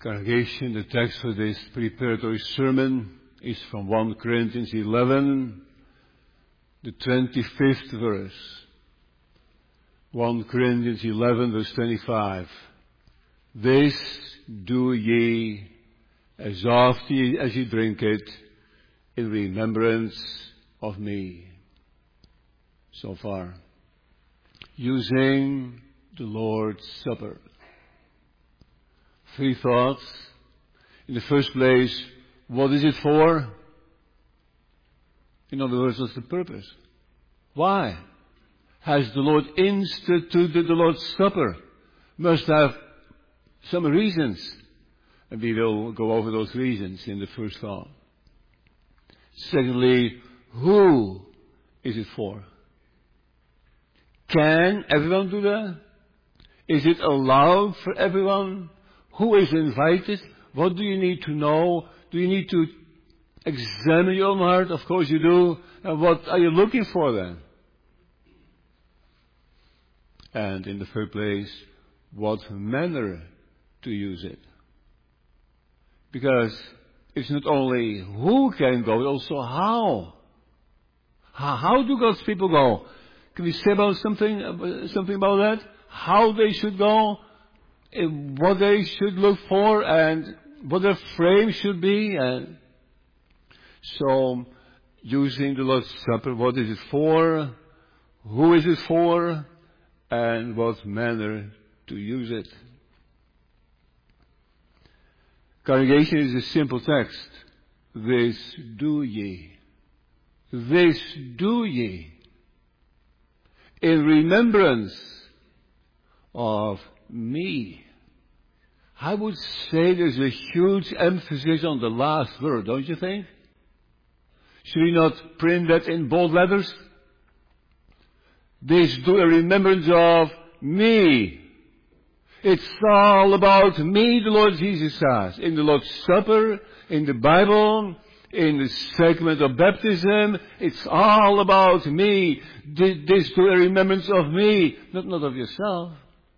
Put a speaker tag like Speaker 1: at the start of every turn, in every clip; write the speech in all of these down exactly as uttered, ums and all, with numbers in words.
Speaker 1: Congregation, the text for this preparatory sermon is from First Corinthians eleven, the twenty-fifth verse. First Corinthians eleven, verse twenty-five. This do ye as often as ye drink it in remembrance of me. So far, using the Lord's Supper. Three thoughts. In the first place, what is it for? In other words, what's the purpose? Why has the Lord instituted the Lord's Supper? Must have some reasons. And we will go over those reasons in the first thought. Secondly, who is it for? Can everyone do that? Is it allowed for everyone? Who is invited? What do you need to know? Do you need to examine your own heart? Of course you do. And what are you looking for then? And in the third place, what manner to use it? Because it's not only who can go, but also how. How, how do God's people go? Can we say about something, something about that? How they should go? What they should look for and what their frame should be. And so, using the Lord's Supper, what is it for? Who is it for? And what manner to use it? Congregation is a simple text. This do ye. This do ye. In remembrance of me. I would say there's a huge emphasis on the last word, don't you think? Should we not print that in bold letters? This do a remembrance of me. It's all about me, the Lord Jesus says. In the Lord's Supper, in the Bible, in the sacrament of baptism, it's all about me. This do a remembrance of me, not, not of yourself.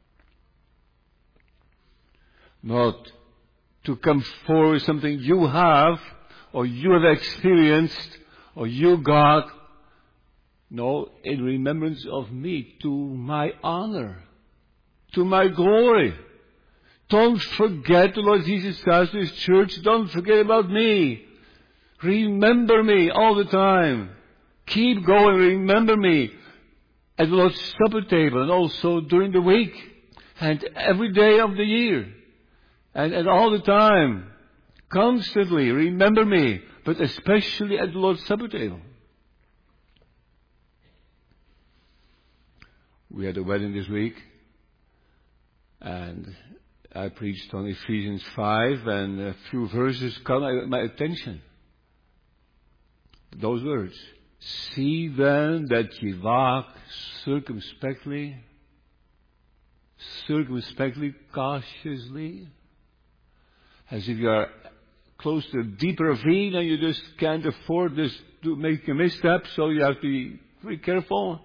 Speaker 1: Not to come forward with something you have, or you have experienced, or you got. No, in remembrance of me, to my honor, to my glory. Don't forget, the Lord Jesus says to His church, don't forget about me. Remember me all the time. Keep going, remember me at the Lord's Supper table and also during the week and every day of the year. And, and all the time, constantly, remember me, but especially at the Lord's Supper table. We had a wedding this week, and I preached on Ephesians five, and a few verses caught my, my attention. Those words. See then that ye walk circumspectly, circumspectly, cautiously, as if you are close to a deep ravine and you just can't afford this to make a misstep, so you have to be very careful.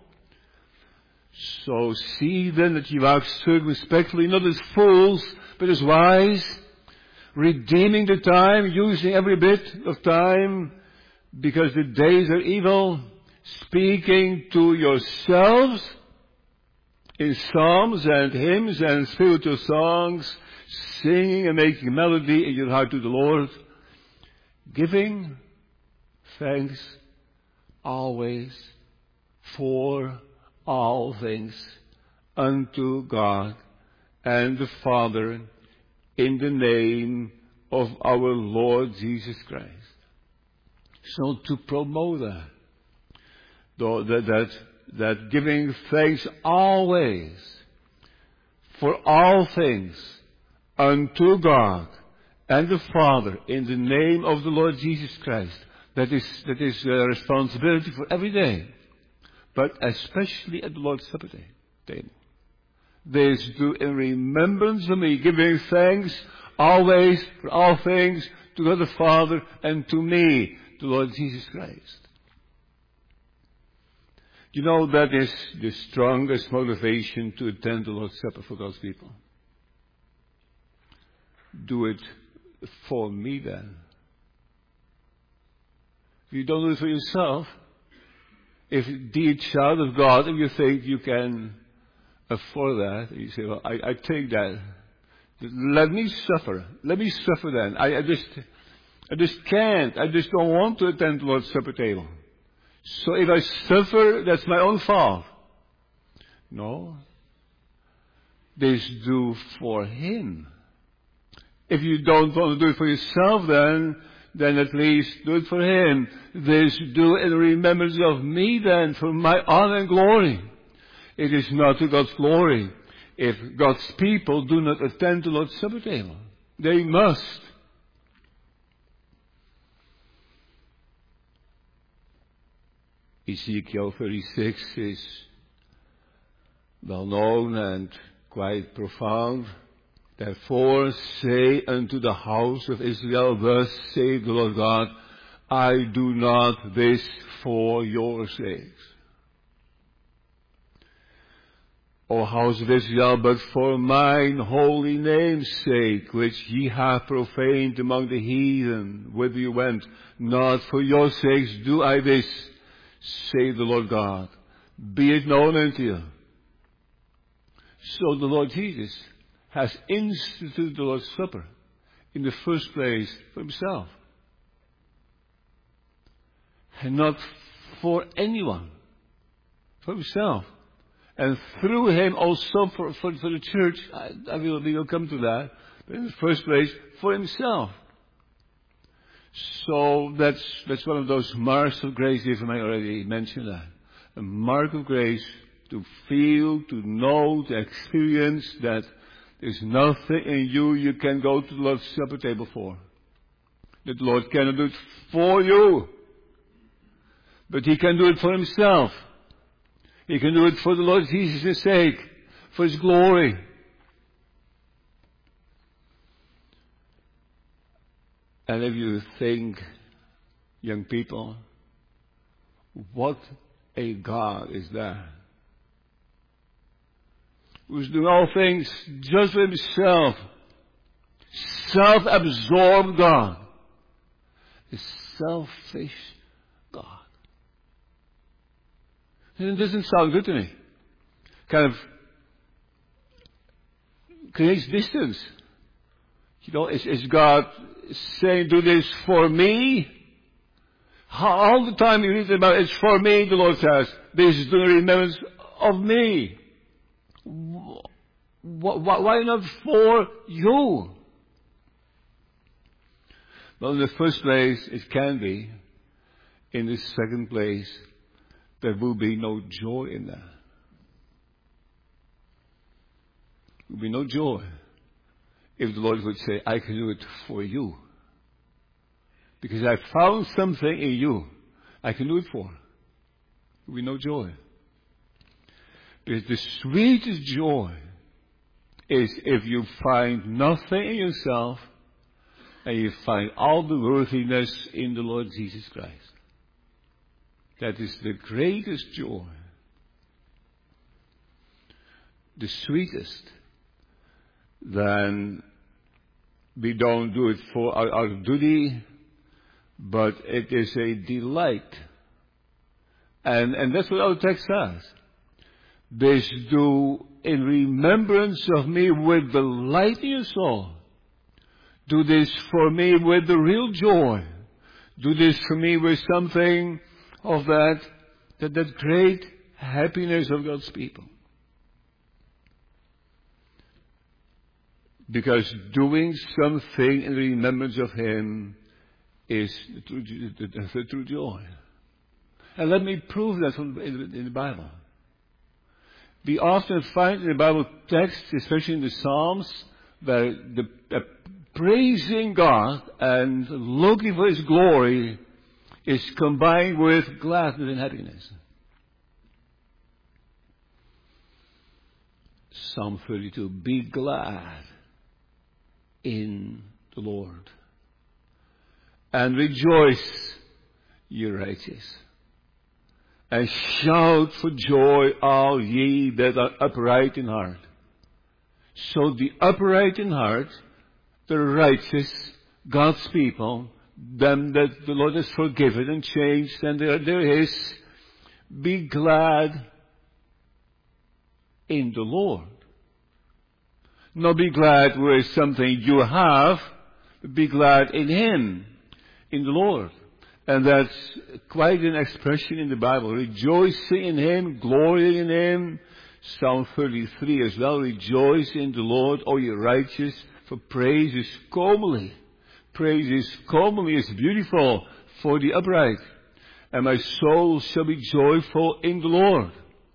Speaker 1: So see then that ye walk circumspectly, not as fools, but as wise, redeeming the time, using every bit of time, because the days are evil, speaking to yourselves in psalms and hymns and spiritual songs, singing and making melody in your heart to the Lord, giving thanks always for all things unto God and the Father in the name of our Lord Jesus Christ. So to promote that, that, that, that giving thanks always for all things unto God and the Father in the name of the Lord Jesus Christ. That is, that is a responsibility for every day, but especially at the Lord's Supper table. This do in remembrance of me, giving thanks always for all things to God the Father and to me, the Lord Jesus Christ. You know, that is the strongest motivation to attend the Lord's Supper for God's people. do it for me then. If you don't do it for yourself, if dear child of God, if you think you can afford that, you say, well, I, I take that. Let me suffer. Let me suffer then. I, I just, I just can't. I just don't want to attend the Lord's Supper table. So if I suffer, that's my own fault. No. This do for Him. If you don't want to do it for yourself then, then at least do it for Him. This do in remembrance of me then, for my honor and glory. It is not to God's glory if God's people do not attend the Lord's Supper table. They must. Ezekiel thirty-six is well known and quite profound. Therefore say unto the house of Israel, thus saith the Lord God, I do not this for your sakes, O house of Israel, but for mine holy name's sake, which ye have profaned among the heathen, whither you went. Not for your sakes do I this, saith the Lord God. Be it known unto you. So the Lord Jesus has instituted the Lord's Supper in the first place for Himself. And not for anyone. For Himself. And through Him also for, for, for the church. I, I will, we will come to that. But in the first place, for Himself. So that's, that's one of those marks of grace, if I may already mention that. A mark of grace to feel, to know, to experience that there's nothing in you you can go to the Lord's Supper table for. That the Lord cannot do it for you. But He can do it for Himself. He can do it for the Lord Jesus' sake, for His glory. And if you think, young people, what a God is that? Who's doing all things just for Himself. Self-absorbed God. A selfish God. And it doesn't sound good to me. Kind of creates distance. You know, is, is God saying, do this for me? All the time you read about it's for me, the Lord says. This is the remembrance of me. Why not for you? Well, in the first place, it can be. In the second place, there will be no joy in that. There will be no joy if the Lord would say, I can do it for you. Because I found something in you I can do it for. There will be no joy. Because the sweetest joy is if you find nothing in yourself and you find all the worthiness in the Lord Jesus Christ. That is the greatest joy. The sweetest. Then we don't do it for our, our duty, but it is a delight. And, and that's what our text says. This do in remembrance of me with the light in your soul. Do this for me with the real joy. Do this for me with something of that, that, that great happiness of God's people. Because doing something in remembrance of Him is the true, the, the, the true joy. And let me prove that from, in, in the Bible. We often find in the Bible text, especially in the Psalms, where the uh, praising God and looking for His glory is combined with gladness and happiness. Psalm thirty-two, be glad in the Lord and rejoice, ye righteous. And shout for joy, all ye that are upright in heart. So the upright in heart the righteous, God's people, them that the Lord has forgiven and changed, and they're, they're His, be glad in the Lord. Not be glad with something you have, but be glad in Him, in the Lord. And that's quite an expression in the Bible. Rejoicing in Him, glorying in Him. Psalm thirty-three as well. Rejoice in the Lord, O ye righteous, for praise is comely. Praise is comely, is beautiful for the upright. And my soul shall be joyful in the Lord.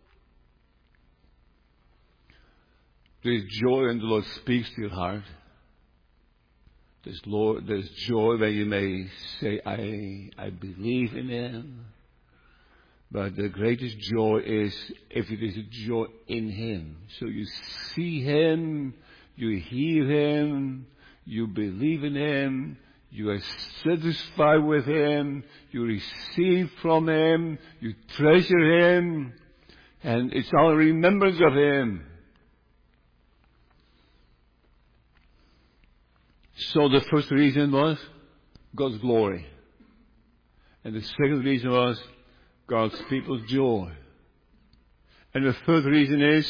Speaker 1: There's joy when the Lord speaks to your heart. There's, Lord, there's joy when you may say, I, I believe in Him. But the greatest joy is if it is a joy in Him. So you see Him, you hear Him, you believe in Him, you are satisfied with Him, you receive from Him, you treasure Him, and it's all remembrance of Him. So the first reason was God's glory. And the second reason was God's people's joy. And the third reason is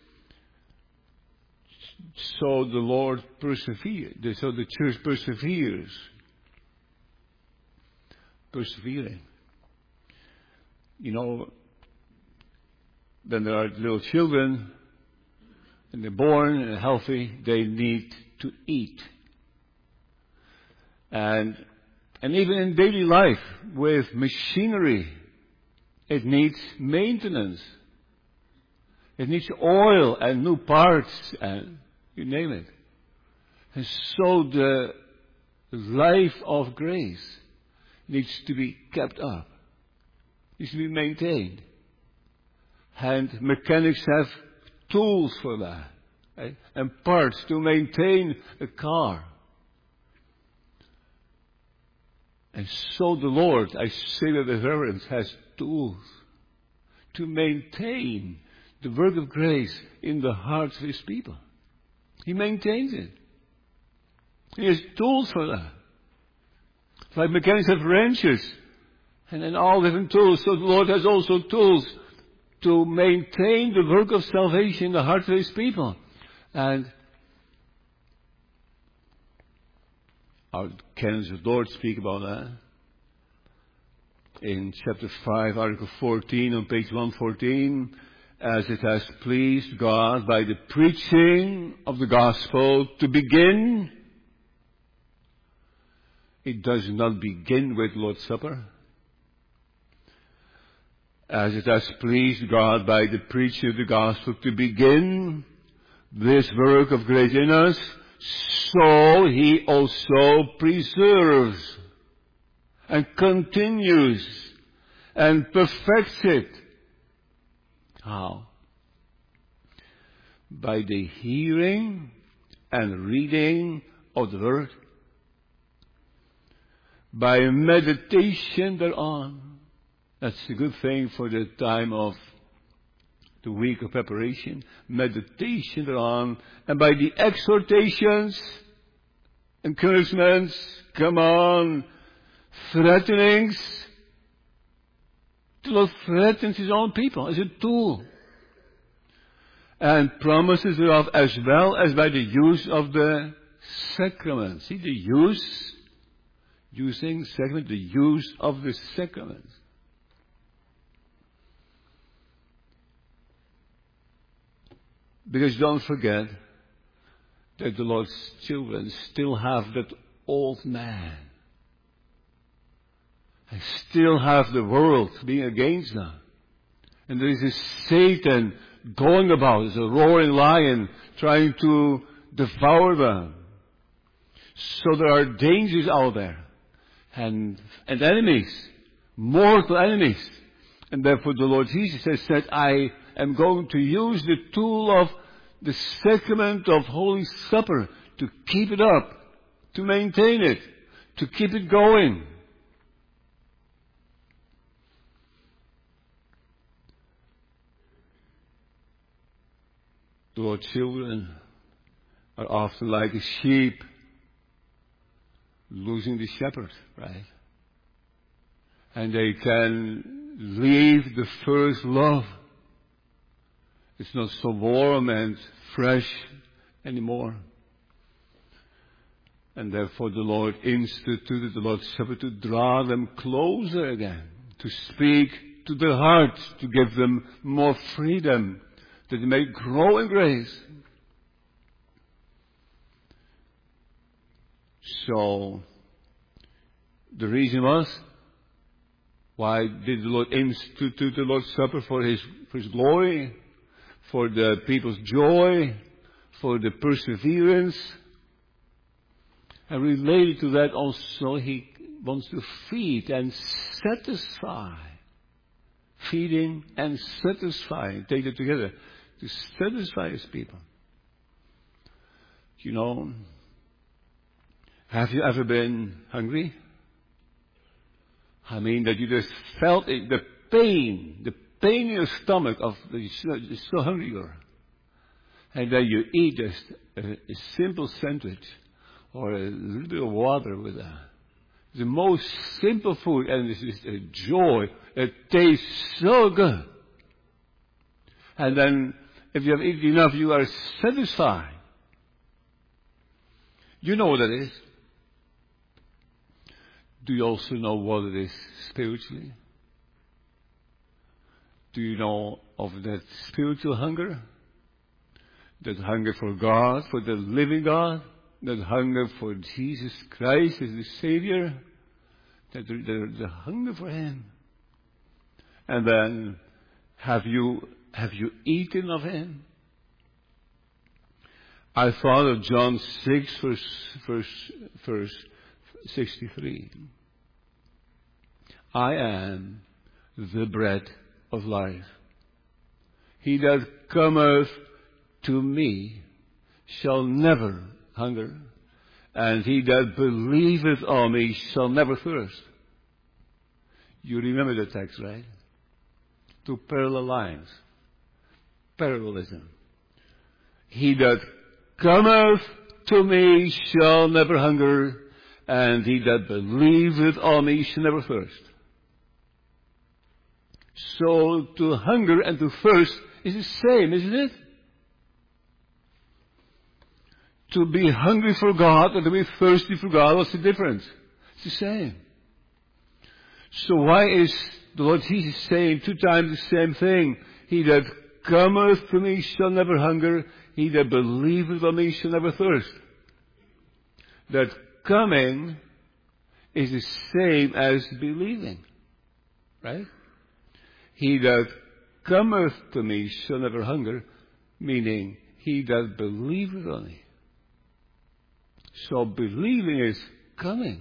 Speaker 1: so the Lord persevered. So the church perseveres. Persevering. You know, when there are little children and they're born and healthy, they need to eat. And, and even in daily life with machinery, it needs maintenance. It needs oil and new parts and you name it. And so the life of grace needs to be kept up. Needs to be maintained. And mechanics have tools for that. Right? And parts to maintain a car. And so the Lord, I say that with reverence, has tools to maintain the work of grace in the hearts of His people. He maintains it. He has tools for that. Like mechanics have wrenches and then all different tools. So the Lord has also tools to maintain the work of salvation in the hearts of His people. And our canons of Lord speak about that. In chapter five, article fourteen, on page one fourteen, as it has pleased God by the preaching of the gospel to begin. It does not begin with Lord's Supper. As it has pleased God by the preaching of the gospel to begin this work of grace in us, so He also preserves and continues and perfects it. How? By the hearing and reading of the Word. By meditation thereon. That's a good thing for the time of the week of preparation. Meditation thereon. And by the exhortations, encouragements, come on, threatenings. The Lord threatens His own people as a tool. And promises thereof as well as by the use of the sacraments. See, the use, using sacrament, the use of the sacraments. Because don't forget that the Lord's children still have that old man. And still have the world being against them. And there is a Satan going about as a roaring lion trying to devour them. So there are dangers out there. And, and enemies. Mortal enemies. And therefore the Lord Jesus has said, I am going to use the tool of the sacrament of Holy Supper to keep it up, to maintain it, to keep it going. The Lord's children are often like a sheep losing the shepherd, right? And they can leave the first love. It's not so warm and fresh anymore. And therefore the Lord instituted the Lord's Supper to draw them closer again, to speak to their hearts, to give them more freedom, that they may grow in grace. So, the reason was, why did the Lord institute the Lord's Supper? For His, for His glory, for the people's joy, for the perseverance. And related to that also, He wants to feed and satisfy. Feeding and satisfying. Take it together. To satisfy His people. You know, have you ever been hungry? I mean, that you just felt it, the pain, the pain in your stomach of you're so, you're so hungry you are. And then you eat just a, a simple sandwich or a little bit of water with that. The most simple food, and it's just a joy. It tastes so good. And then, if you have eaten enough, you are satisfied. You know what that is. Do you also know what it is spiritually? Do you know of that spiritual hunger? That hunger for God, for the living God? That hunger for Jesus Christ as the Savior? That the, the, the hunger for Him? And then, have you, have you eaten of Him? I thought of John six, verse, verse, verse sixty-three. I am the bread of life. He that cometh to me shall never hunger, and he that believeth on me shall never thirst. You remember the text, right? Two parallel lines. Parallelism. He that cometh to me shall never hunger, and he that believeth on me shall never thirst. So to hunger and to thirst is the same, isn't it? To be hungry for God and to be thirsty for God, what's the difference? It's the same. So why is the Lord Jesus saying two times the same thing? He that cometh to me shall never hunger, he that believeth on me shall never thirst. That coming is the same as believing. Right? He that cometh to me shall never hunger, meaning he that believeth on me. So believing is coming.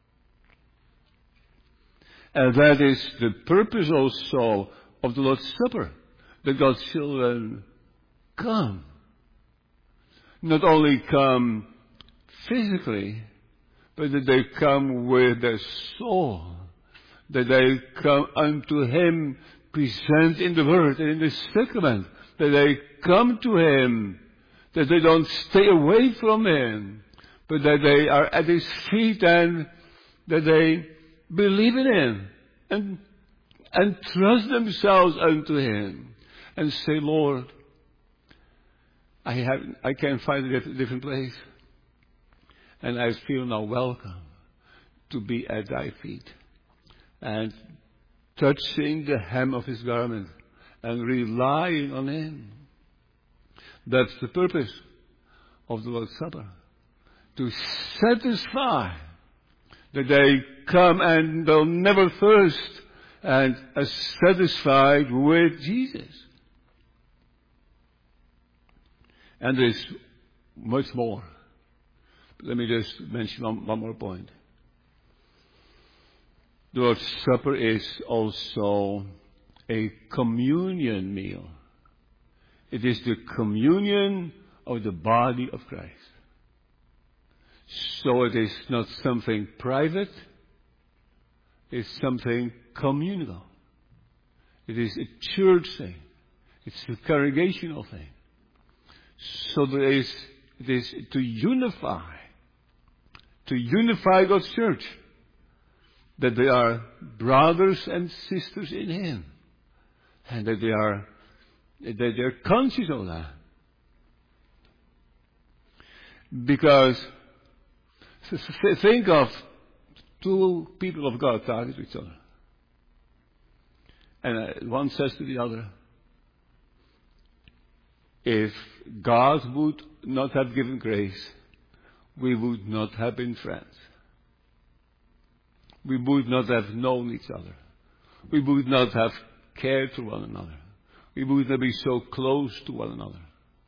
Speaker 1: And that is the purpose also of the Lord's Supper, that God's children come. Not only come physically, but that they come with their soul. That they come unto Him, present in the Word and in the sacrament. That they come to Him. That they don't stay away from Him, but that they are at His feet and that they believe in Him and, and trust themselves unto Him and say, Lord, I have, I can't find a different place. And I feel now welcome to be at Thy feet and touching the hem of His garment and relying on Him. That's the purpose of the Lord's Supper. To satisfy that they come and they'll never thirst and are satisfied with Jesus. And there's much more. Let me just mention one, one more point. The Lord's Supper is also a communion meal. It is the communion of the body of Christ. So it is not something private, it's something communal. It is a church thing. It's a congregational thing. So there is, it is to unify to unify God's church. That they are brothers and sisters in Him. And that they are, that they are conscious of that. Because, think of two people of God talking to each other. And uh, one says to the other, if God would not have given grace, we would not have been friends. We would not have known each other. We would not have cared for one another. We would not be so close to one another.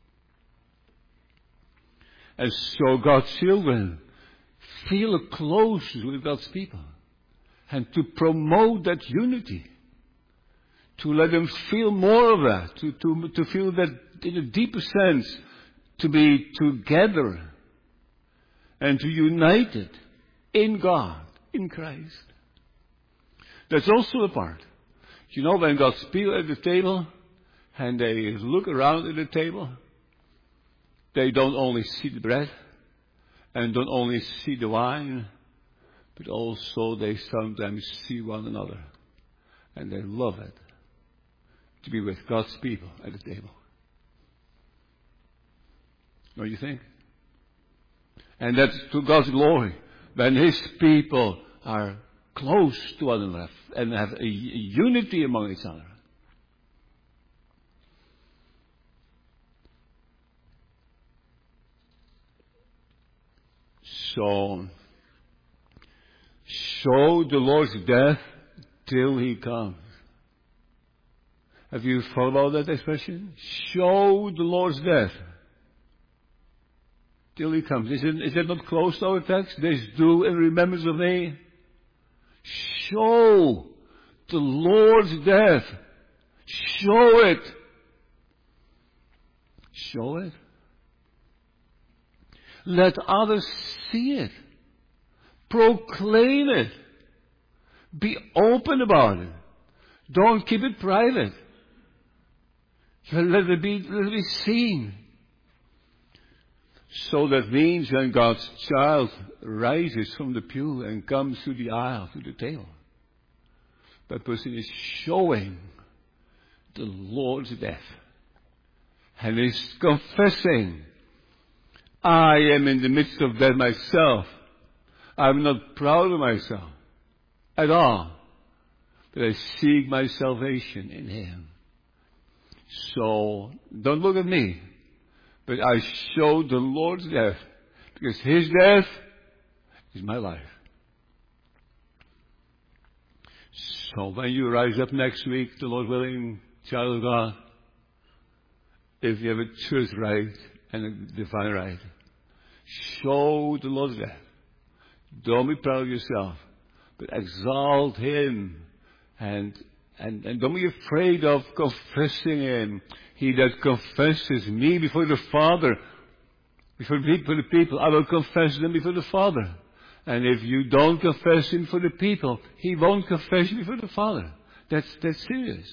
Speaker 1: And so God's children feel close with God's people. And to promote that unity. To let them feel more of that. To, to, to feel that in a deeper sense. To be together. And to unite it in God, in Christ. That's also a part. You know, when God's people at the table, and they look around at the table, they don't only see the bread, and don't only see the wine, but also they sometimes see one another. And they love it, to be with God's people at the table. What do you think? And that's to God's glory. When His people are close to one another and have a unity among each other. So, show the Lord's death till He comes. Have you followed that expression? Show the Lord's death till He comes. Is, it, is that not close to our text? This do in remembrance of me. Show the Lord's death. Show it. Show it. Let others see it. Proclaim it. Be open about it. Don't keep it private. Let it be, let it be seen. So that means when God's child rises from the pew and comes to the aisle, to the table, that person is showing the Lord's death. And is confessing, I am in the midst of that myself. I'm not proud of myself at all. But I seek my salvation in Him. So, don't look at me. But I show the Lord's death. Because His death is my life. So when you rise up next week, the Lord willing, child of God, if you have a church right and a divine right, show the Lord's death. Don't be proud of yourself, but exalt Him. And, and, and don't be afraid of confessing Him. He that confesses me before the Father, before the people, I will confess them before the Father. And if you don't confess Him for the people, He won't confess you before the Father. That's, that's serious.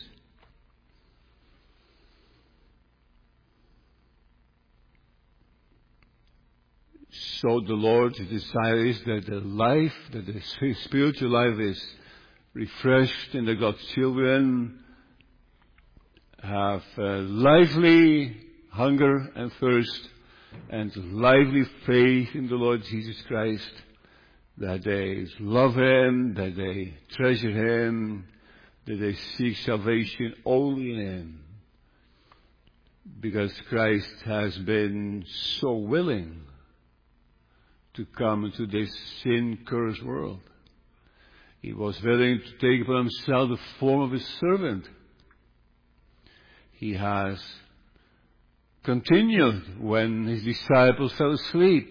Speaker 1: So the Lord's desire is that the life, that the spiritual life is refreshed and that God's children have uh, lively hunger and thirst and lively faith in the Lord Jesus Christ, that they love Him, that they treasure Him, that they seek salvation only in Him. Because Christ has been so willing to come into this sin-cursed world. He was willing to take upon Himself the form of a servant. He has continued when His disciples fell asleep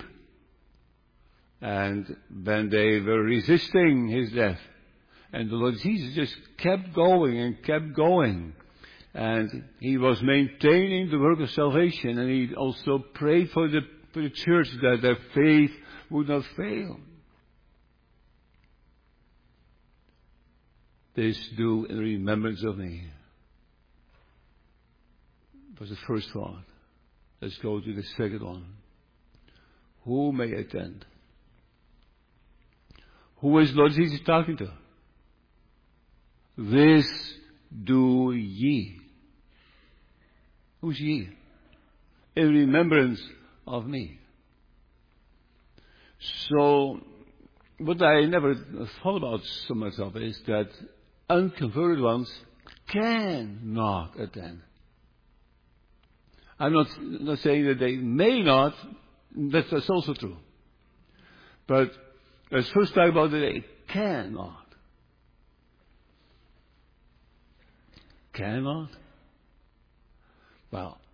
Speaker 1: and when they were resisting His death. And the Lord Jesus just kept going and kept going. And He was maintaining the work of salvation, and He also prayed for the, for the church that their faith would not fail. This do in remembrance of me. Was the first thought. Let's go to the second one. Who may attend? Who is Lord Jesus talking to? This do ye. Who's ye? In remembrance of me. So, what I never thought about so much of is that unconverted ones cannot attend. I'm not, not saying that they may not, that's, that's also true. But let's first talk about that they cannot. Cannot? Well,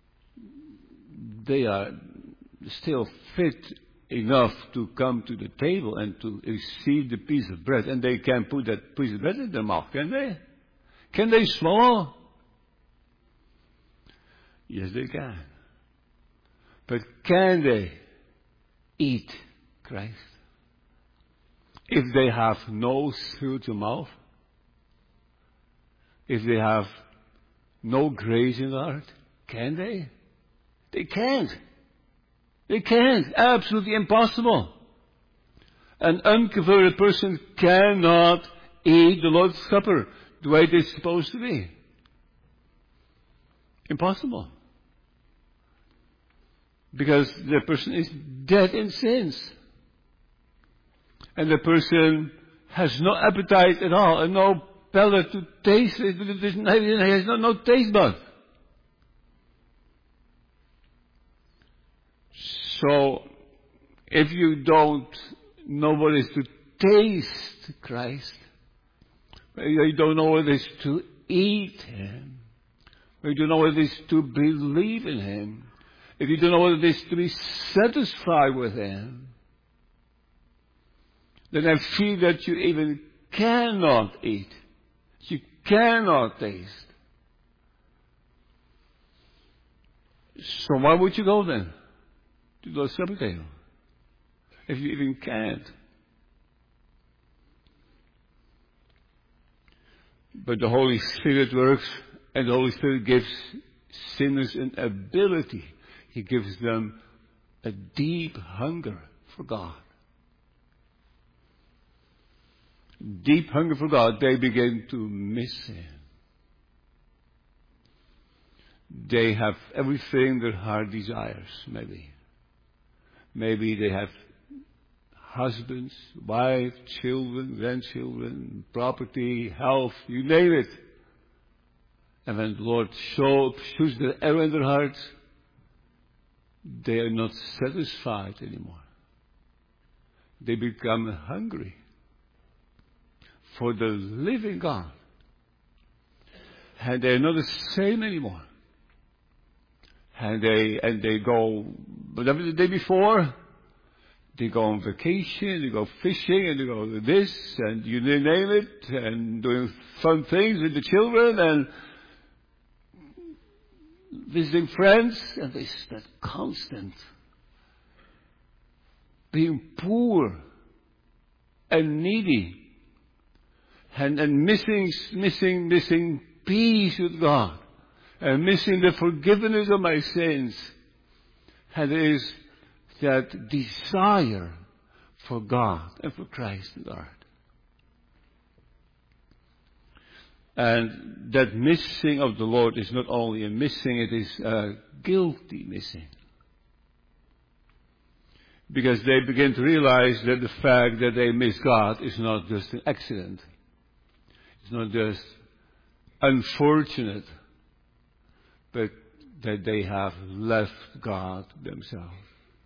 Speaker 1: they are still fit enough to come to the table and to receive the piece of bread, and they can put that piece of bread in their mouth, can they? Can they swallow? Yes, they can. But can they eat Christ? If they have no spiritual mouth, if they have no grace in the heart, can they? They can't. They can't. Absolutely impossible. An unconverted person cannot eat the Lord's Supper the way it is supposed to be. Impossible. Because the person is dead in sins. And the person has no appetite at all and no palate to taste it. He has no, no taste bud. So, if you don't know what it is to taste Christ, you don't know what it is to eat Him, you don't know what it is to believe in Him, if you don't know what it is to be satisfied with Him, then I feel that you even cannot eat. You cannot taste. So why would you go then to the supper table if you even can't? But the Holy Spirit works, and the Holy Spirit gives sinners an ability. He gives them a deep hunger for God. Deep hunger for God, they begin to miss Him. They have everything their heart desires, maybe. Maybe they have husbands, wives, children, grandchildren, property, health, you name it. And when the Lord shows the arrow in their hearts, they are not satisfied anymore. They become hungry for the living God. And they're not the same anymore. And they, and they go, whatever the day before, they go on vacation, they go fishing, and they go to this, and you name it, and doing fun things with the children, and visiting friends, and they spend constant being poor and needy. And, and missing, missing, missing peace with God. And missing the forgiveness of my sins. And there is that desire for God and for Christ in the heart. And that missing of the Lord is not only a missing, it is a guilty missing. Because they begin to realize that the fact that they miss God is not just an accident. It's not just unfortunate, but that they have left God themselves.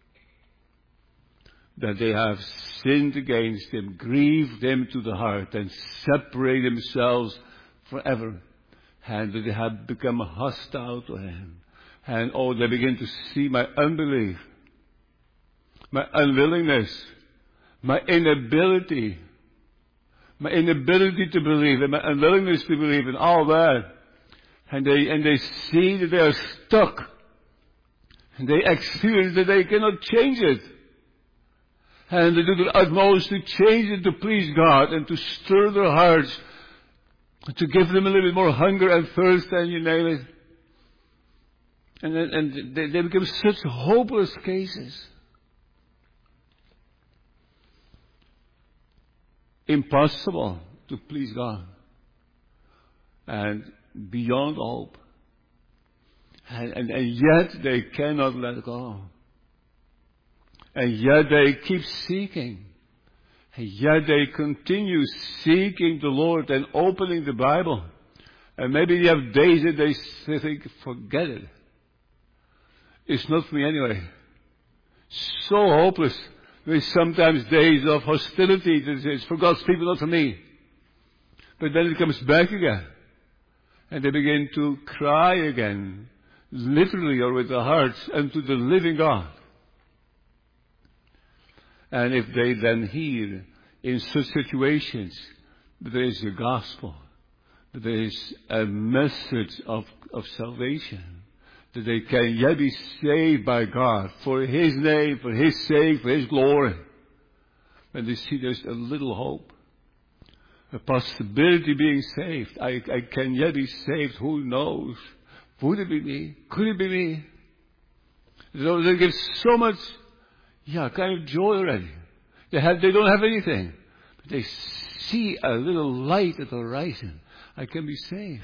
Speaker 1: That they have sinned against Him, grieved Him to the heart, and separated themselves forever. And that they have become hostile to Him. And oh, they begin to see my unbelief, my unwillingness, my inability, my inability to believe, and my unwillingness to believe, and all that. And they, and they see that they are stuck. And they experience that they cannot change it. And they do their utmost to change it to please God and to stir their hearts, to give them a little bit more hunger and thirst, and you name it. And, and they, they become such hopeless cases. impossible to please God. And beyond hope. And, and, and yet they cannot let go. And yet they keep seeking. And yet they continue seeking the Lord and opening the Bible. And maybe they have days that they think, forget it. It's not for me anyway. So hopeless. There's sometimes days of hostility that it's for God's people, not for me. But then it comes back again. And they begin to cry again, literally or with their hearts, unto the living God. And if they then hear in such situations that there is a gospel, that there is a message of, of salvation, that they can yet be saved by God for His name, for His sake, for His glory, when they see there's a little hope, a possibility of being saved. I, I can yet be saved. Who knows? Would it be me? Could it be me? So they give so much, yeah, kind of joy already. They have, they don't have anything, but they see a little light at the horizon. I can be saved.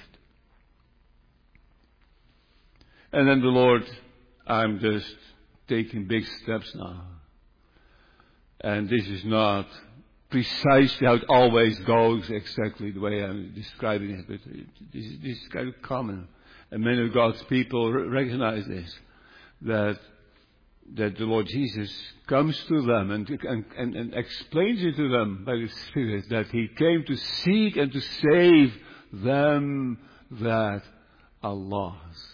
Speaker 1: And then the Lord, I'm just taking big steps now. And this is not precisely how it always goes, exactly the way I'm describing it, but this, this is kind of common. And many of God's people recognize this, that that the Lord Jesus comes to them and, and, and, and explains it to them by the Spirit, that He came to seek and to save them that are lost.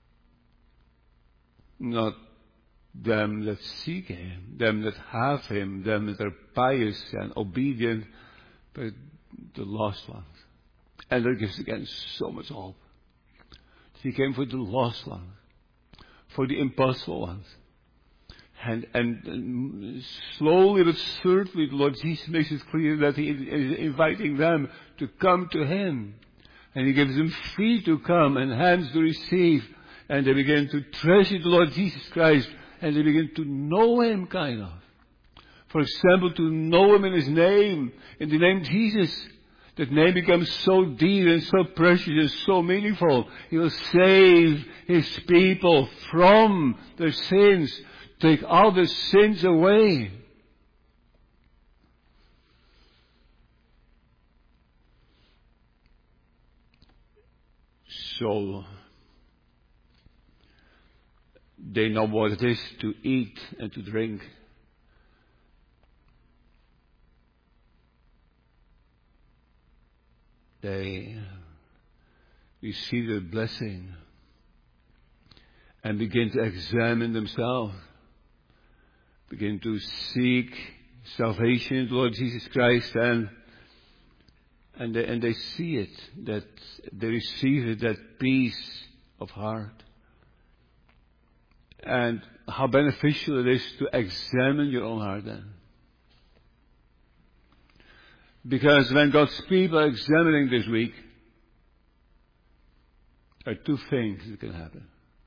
Speaker 1: Not them that seek Him, them that have Him, them that are pious and obedient, but the lost ones. And that gives again so much hope. He came for the lost ones, for the impossible ones. And, and, and slowly but certainly the Lord Jesus makes it clear that He is inviting them to come to Him. And He gives them free to come and hands to receive. And they begin to treasure the Lord Jesus Christ. And they begin to know Him, kind of. For example, to know Him in His name, in the name Jesus. That name becomes so dear and so precious and so meaningful. He will save His people from their sins. Take all the sins away. So, they know what it is to eat and to drink. They receive the blessing and begin to examine themselves, begin to seek salvation in the Lord Jesus Christ, and and they, and they see it, that they receive it, that peace of heart. And how beneficial it is to examine your own heart then. Because when God's people are examining this week, there are two things that can happen.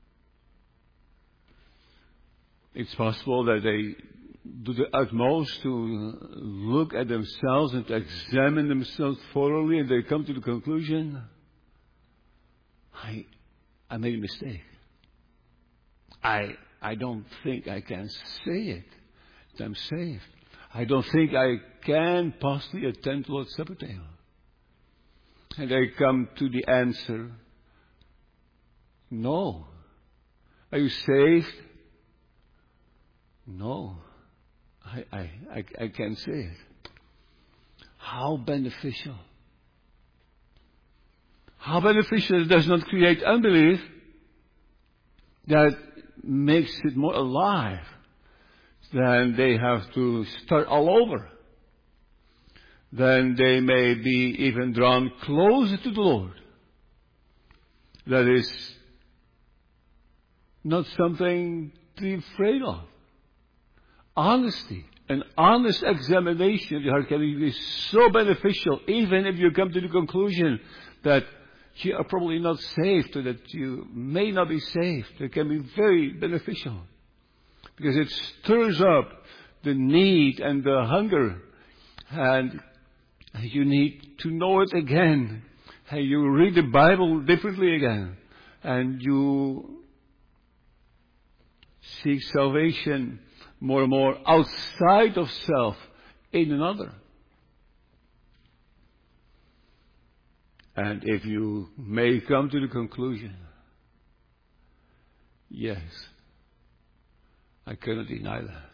Speaker 1: It's possible that they do the utmost to look at themselves and to examine themselves thoroughly, and they come to the conclusion, I, I made a mistake. I, I don't think I can say it, that I'm saved. I don't think I can possibly attend the Lord's Supper table. And they come to the answer, no. Are you saved? No. I, I, I, I can't say it. How beneficial. How beneficial it does not create unbelief, that makes it more alive. Then they have to start all over. Then they may be even drawn closer to the Lord. That is not something to be afraid of. Honesty, an honest examination of your heart can be so beneficial, even if you come to the conclusion that you are probably not saved, or that you may not be saved. It can be very beneficial. Because it stirs up the need and the hunger and And you need to know it again. And you read the Bible differently again. And you seek salvation more and more outside of self in another. And if you may come to the conclusion, yes, I cannot deny that.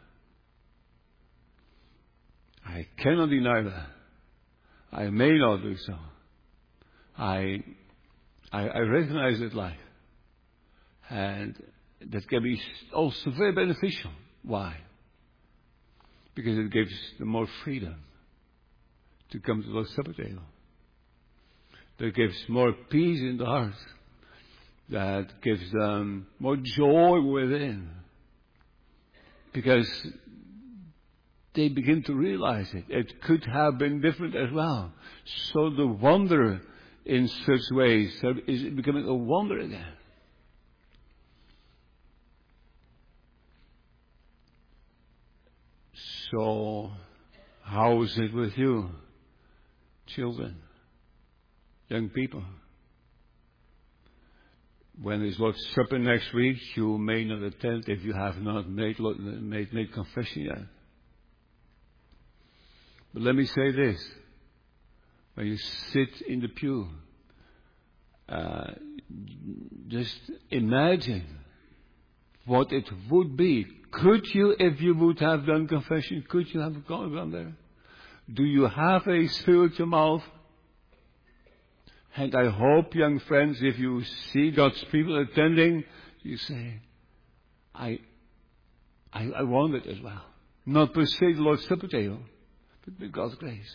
Speaker 1: I cannot deny that. I may not do so. I, I, I recognize that life. And that can be also very beneficial. Why? Because it gives them more freedom to come to the Lord's Supper table. That gives more peace in the heart. That gives them more joy within. Because they begin to realize it. It could have been different as well. So the wonder in such ways is becoming a wonder again. So, how is it with you, children, young people? When is Lord's Supper next week, you may not attend if you have not made, made, made confession yet. But let me say this. When you sit in the pew, uh, just imagine what it would be. Could you, if you would have done confession, could you have gone there? Do you have a spiritual mouth? And I hope, young friends, if you see God's people attending, you say, I, I, I want it as well. Not per se the Lord's Supper table, but with God's grace.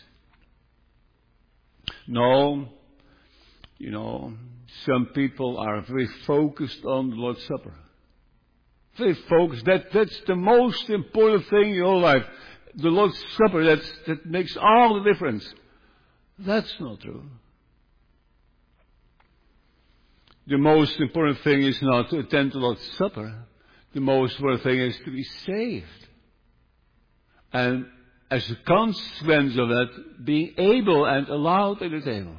Speaker 1: No, you know, some people are very focused on the Lord's Supper. Very focused. That, that's the most important thing in your life. The Lord's Supper, that's, that makes all the difference. That's not true. The most important thing is not to attend the Lord's Supper. The most important thing is to be saved. And as a consequence of that, being able and allowed at the table.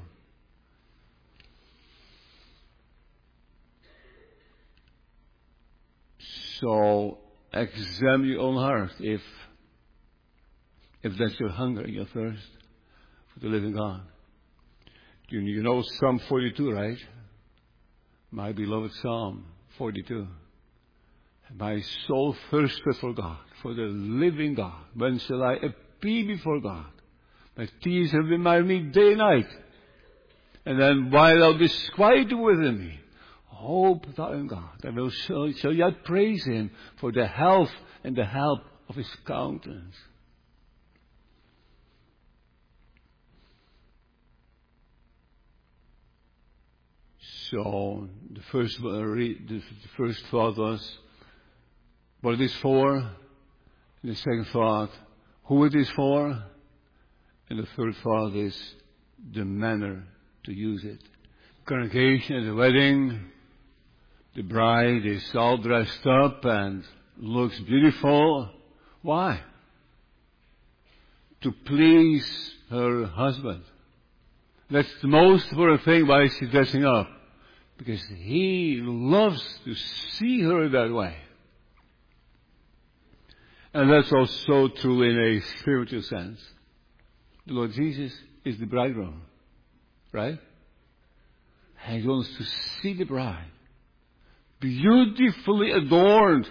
Speaker 1: So, examine your own heart if, if that's your hunger and your thirst for the living God. You, you know Psalm forty-two, right? My beloved Psalm forty-two. My soul thirsteth for God, for the living God. When shall I appear before God? My tears have been my meat day and night. And then while thou disquieted within me, hope thou in God. I will shall, shall yet praise Him for the health and the help of His countenance. So the first the first thought was what it is for, and the second thought who it is for, and the third thought is the manner to use it. Congregation at the wedding, the bride is all dressed up and looks beautiful. Why? To please her husband. That's the most important thing why she's dressing up. Because he loves to see her that way. And that's also true in a spiritual sense. The Lord Jesus is the bridegroom. Right? And He wants to see the bride. Beautifully adorned.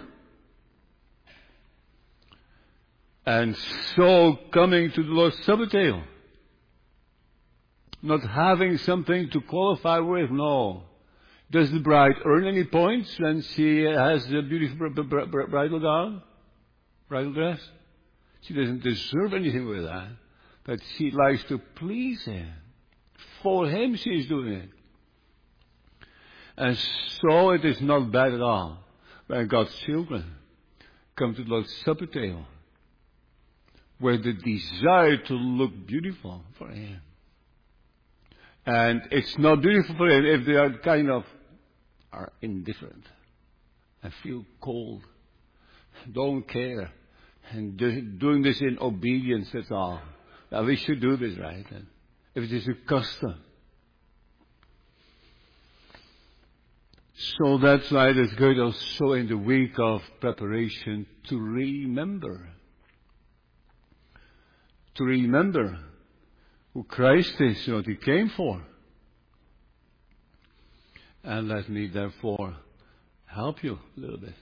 Speaker 1: And so coming to the Lord's Supper table. Not having something to qualify with, no. Does the bride earn any points when she has the beautiful bridal gown? Bridal dress? She doesn't deserve anything with that. But she likes to please Him. For Him she is doing it. And so it is not bad at all when God's children come to the Lord's Supper table with the desire to look beautiful for Him. And it's not beautiful for Him if they are kind of are indifferent and feel cold, don't care, and do, doing this in obedience, that's all. Now we should do this, right? And if it is a custom. So that's why it is good also in the week of preparation to remember. To remember who Christ is, what He came for. And let me therefore help you a little bit.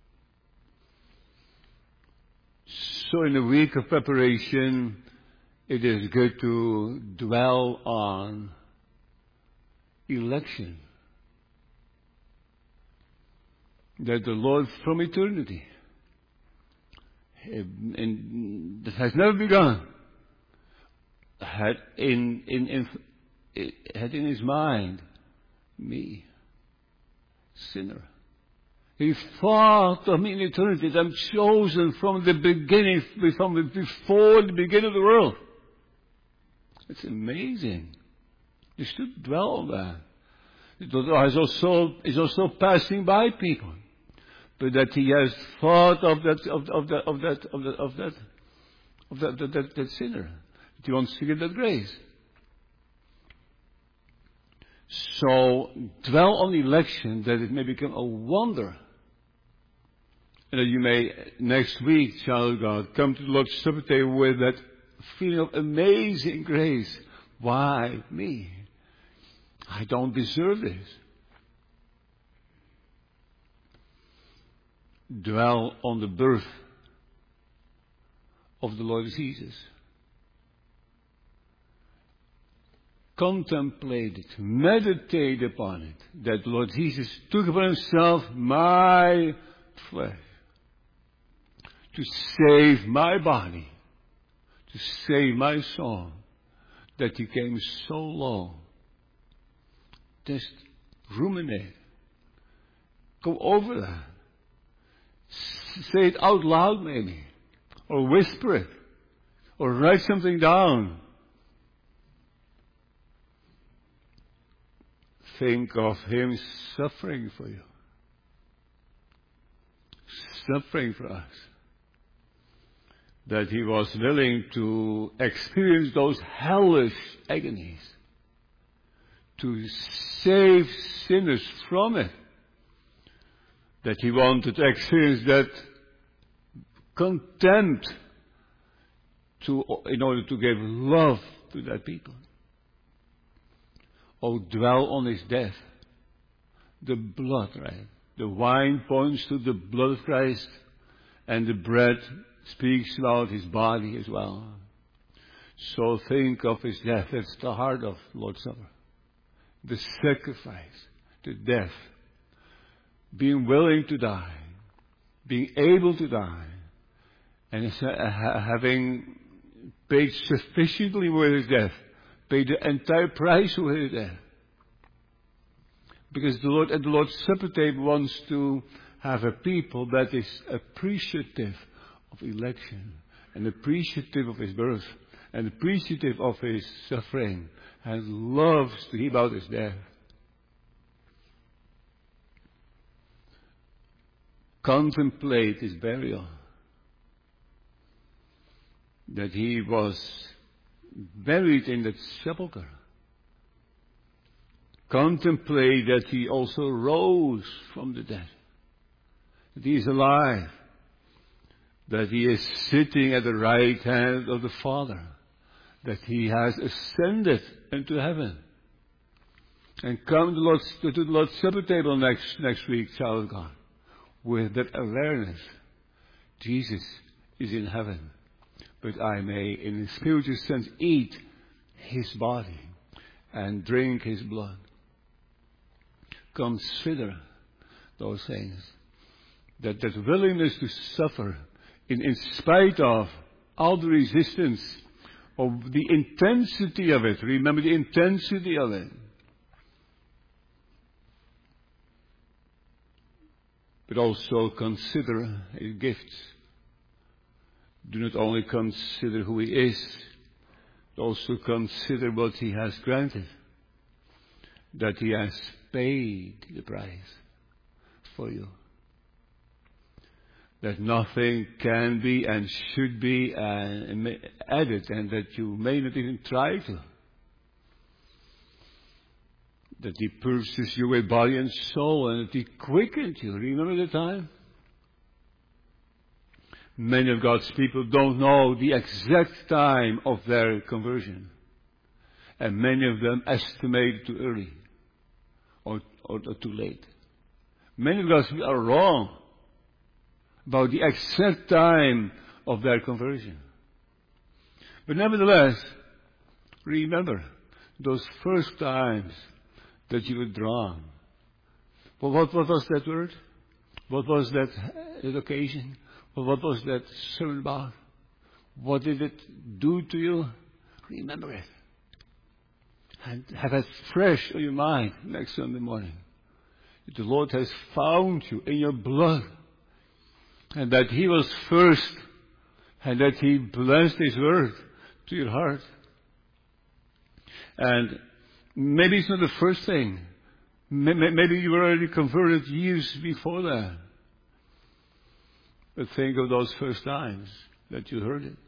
Speaker 1: So in the week of preparation, it is good to dwell on election. That the Lord from eternity, and that has never begun, had in, in, in, had in His mind me, sinner. He thought of me in eternity, that I'm chosen from the beginning, from the, before the beginning of the world. It's amazing. You should dwell on that. It is also, is also passing by people. But that He has thought of that, of, of that, of that, of that, of that, of that, that, that, that sinner. That He wants to give that grace. So, dwell on election, that it may become a wonder. And that you may, next week, child of God, come to the Lord's Supper table with that feeling of amazing grace. Why me? I don't deserve this. Dwell on the birth of the Lord Jesus. Contemplate it, meditate upon it, that the Lord Jesus took upon Himself my flesh to save my body, to save my soul, that He came so low. Just ruminate. Go over that. Say it out loud maybe, or whisper it, or write something down. Think of Him suffering for you. Suffering for us. That He was willing to experience those hellish agonies. To save sinners from it. That He wanted to experience that contempt to, in order to give love to that people. Oh, dwell on His death. The blood, right? The wine points to the blood of Christ, and the bread speaks about His body as well. So think of His death. That's the heart of Lord's Supper. The sacrifice, the death. Being willing to die. Being able to die. And having paid sufficiently with His death. Paid the entire price with His death. Because the Lord at the Lord's Supper table wants to have a people that is appreciative of election. And appreciative of His birth. And appreciative of His suffering. And loves to hear about His death. Contemplate His burial. That He was buried in that sepulchre. Contemplate that He also rose from the dead. That He is alive. That He is sitting at the right hand of the Father. That He has ascended into heaven. And come to the Lord's, to the Lord's Supper table next, next week, child of God. With that awareness. Jesus is in heaven. But I may, in a spiritual sense, eat His body and drink His blood. Consider those things. That that willingness to suffer in, in spite of all the resistance, of the intensity of it. Remember the intensity of it. But also consider His gifts. Do not only consider who He is, but also consider what He has granted. That He has paid the price for you. that nothing can be and should be uh, added, and that you may not even try to. That He purchased you with body and soul, and that He quickened you. Remember the time? Many of God's people don't know the exact time of their conversion. And many of them estimate too early or, or, or too late. Many of God's people are wrong about the exact time of their conversion. But nevertheless, remember those first times that you were drawn. Well, what, what was that word? What was that, that occasion? Well, what was that sermon about? What did it do to you? Remember it. And have it fresh on your mind next Sunday morning. That the Lord has found you in your blood. And that He was first. And that He blessed His word to your heart. And maybe it's not the first thing. Maybe you were already converted years before that. But think of those first times that you heard it.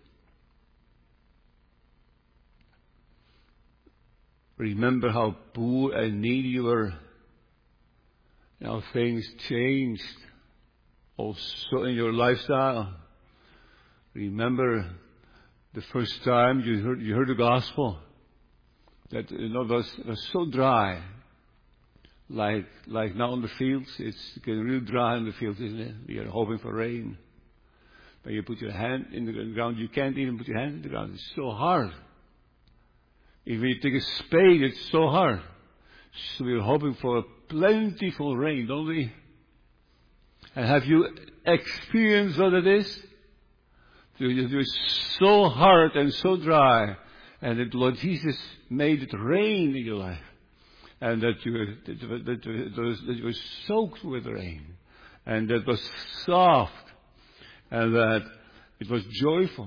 Speaker 1: Remember how poor and needy you were. How things changed also in your lifestyle. Remember the first time you heard, you heard the gospel. That you know, was, was so dry. Like, like now in the fields, it's getting real dry in the fields, isn't it? We are hoping for rain. When you put your hand in the ground, you can't even put your hand in the ground. It's so hard. If you take a spade, it's so hard. So we're hoping for a plentiful rain, don't we? And have you experienced what it is? It was so hard and so dry. And that Lord Jesus made it rain in your life. And that you, that, that, that, was, that you were soaked with rain. And that was soft. And that it was joyful.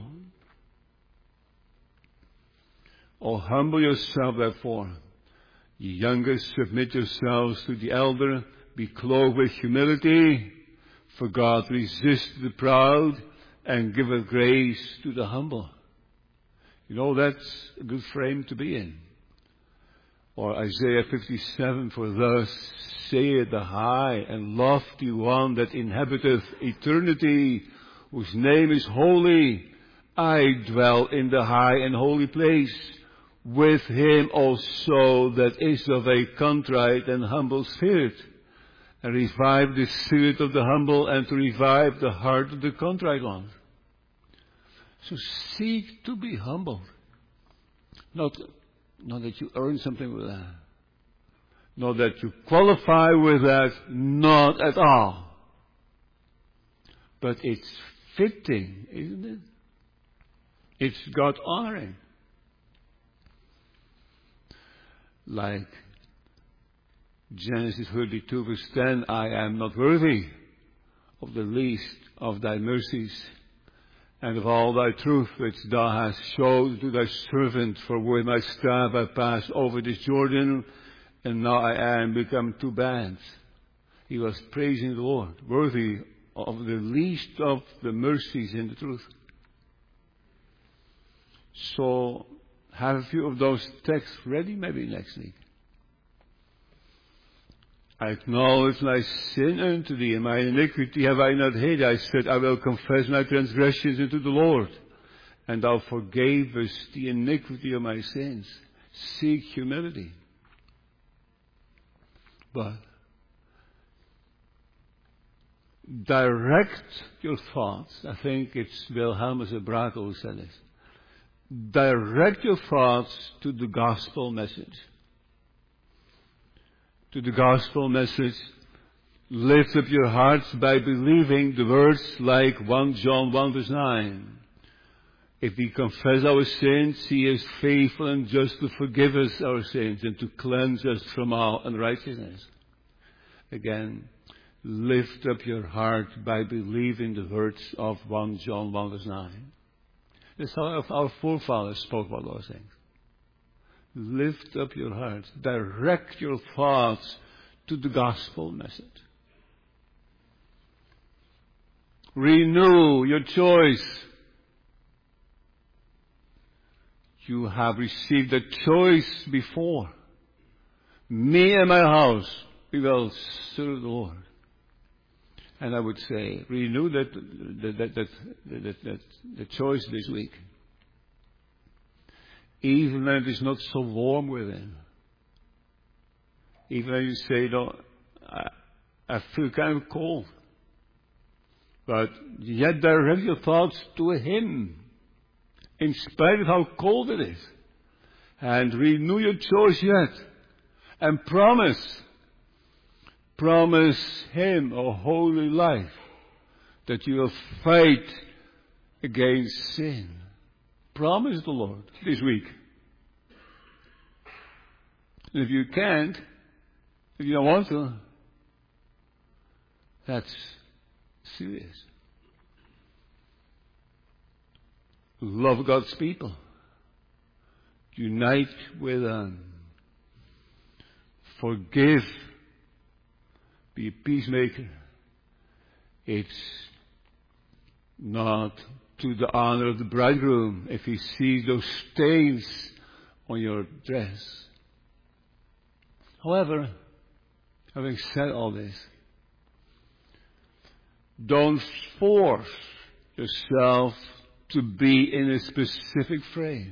Speaker 1: Oh, humble yourself therefore. Ye younger, submit yourselves to the elder. Be clothed with humility. For God resists the proud and giveth grace to the humble. You know, that's a good frame to be in. Or Isaiah fifty-seven, for thus saith the high and lofty one that inhabiteth eternity, whose name is holy. I dwell in the high and holy place, with him also that is of a contrite and humble spirit, and revive the spirit of the humble, and to revive the heart of the contrite one. So seek to be humble. Not, not that you earn something with that. Not that you qualify with that. Not at all. But it's fitting, isn't it? It's God honoring. Like Genesis thirty-two verse ten, I am not worthy of the least of thy mercies, and of all thy truth which thou hast showed to thy servant, for with my staff I passed over this Jordan, and now I am become two bands. He was praising the Lord, worthy of the least of the mercies in the truth. So, have a few of those texts ready maybe next week. I acknowledge my sin unto thee, and my iniquity have I not hid. I said, I will confess my transgressions unto the Lord, and thou forgavest the iniquity of my sins. Seek humility. But direct your thoughts. I think it's Wilhelmus de Brakel who said this. Direct your thoughts to the gospel message. To the gospel message. Lift up your hearts by believing the words like First John one verse nine. If we confess our sins, He is faithful and just to forgive us our sins and to cleanse us from all unrighteousness. Again, lift up your heart by believing the words of First John one verse nine. That's how our forefathers spoke about those things. Lift up your hearts. Direct your thoughts to the gospel message. Renew your choice. You have received a choice before. Me and my house, we will serve the Lord. And I would say, renew that, that, that, that, that, that, the choice this week. Even when it is not so warm within. Even when you say, no, I, I feel kind of cold. But yet direct your thoughts to Him. In spite of how cold it is. And renew your choice yet. And promise. Promise Him a holy life. That you will fight against sin. Promise the Lord this week. And if you can't, if you don't want to, that's serious. Love God's people. Unite with them. Forgive. Be a peacemaker. It's not to the honor of the bridegroom if he sees those stains on your dress. However, having said all this, don't force yourself to be in a specific frame.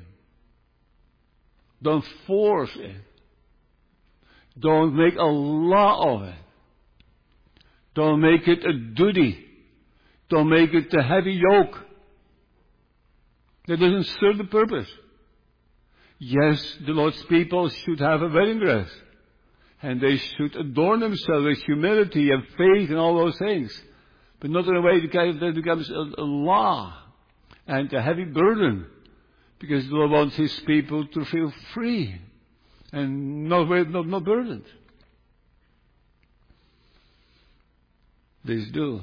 Speaker 1: Don't force it. Don't make a law of it. Don't make it a duty. Don't make it a heavy yoke. That doesn't serve the purpose. Yes, the Lord's people should have a wedding dress. And they should adorn themselves with humility and faith and all those things. But not in a way that becomes a, a law and a heavy burden. Because the Lord wants His people to feel free and not, not, not burdened. This do.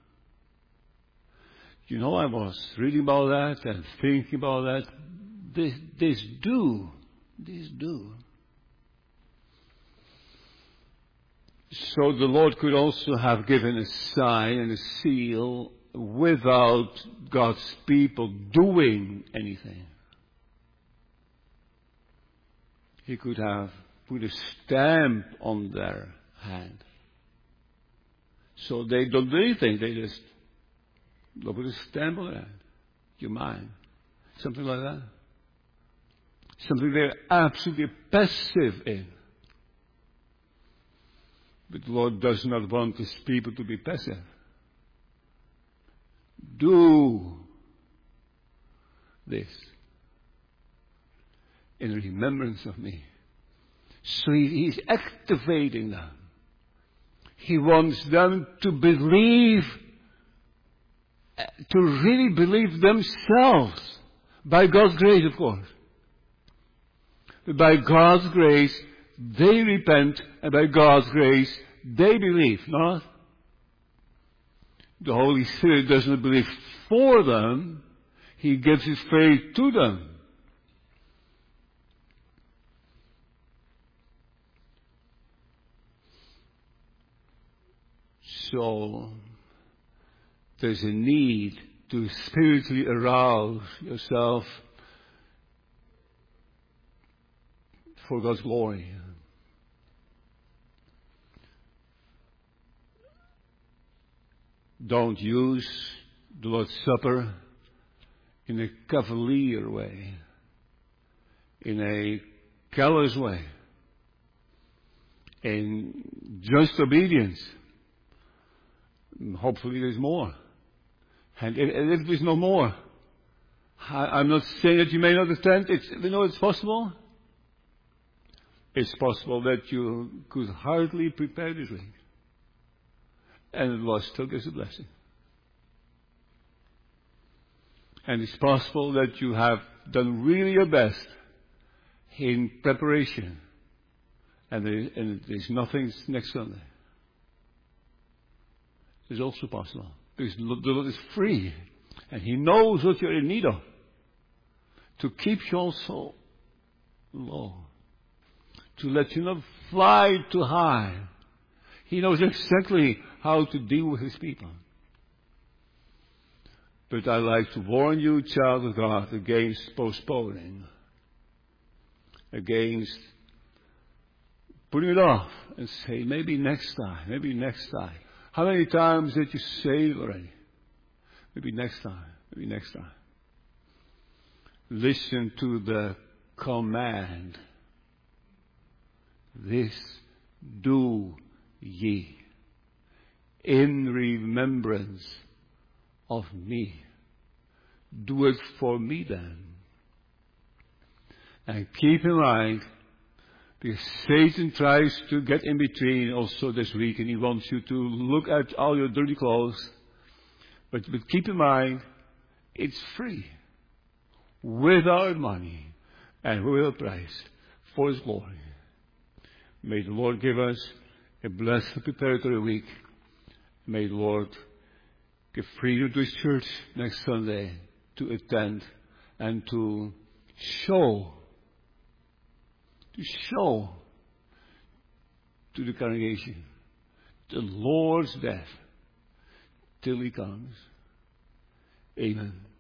Speaker 1: You know, I was reading about that and thinking about that. This, this do. This do. So the Lord could also have given a sign and a seal without God's people doing anything. He could have put a stamp on their hand. So they don't do anything, they just put a stamp on their hand. You're mine. Something like that. Something they're absolutely passive in. But the Lord does not want His people to be passive. Do this in remembrance of me. So he, He's activating them. He wants them to believe, to really believe themselves. By God's grace, of course. But by God's grace, they repent, and by God's grace, they believe, not? The Holy Spirit does not believe for them. He gives His faith to them. So, there's a need to spiritually arouse yourself for God's glory. Don't use the Lord's Supper in a cavalier way, in a callous way, in just obedience. Hopefully there's more. And if, if there's no more, I, I'm not saying that you may not attend. It's, you know, it's possible. It's possible that you could hardly prepare this week. And the Lord still gives a blessing. And it's possible that you have done really your best in preparation. And, there, and there's nothing next Sunday. It's also possible. Because the Lord is free. And He knows what you're in need of. To keep your soul low. To let you not fly too high. He knows exactly how to deal with His people. But I like to warn you, child of God, against postponing, against putting it off and say, maybe next time, maybe next time. How many times did you say it already? Maybe next time, maybe next time. Listen to the command. This do ye in remembrance of me. Do it for me then. And keep in mind, because Satan tries to get in between also this week, and he wants you to look at all your dirty clothes. But, but keep in mind, it's free. Without money and without price for His glory. May the Lord give us a blessed preparatory week. May the Lord give freedom to His church next Sunday to attend and to show, to show to the congregation the Lord's death till He comes. Amen.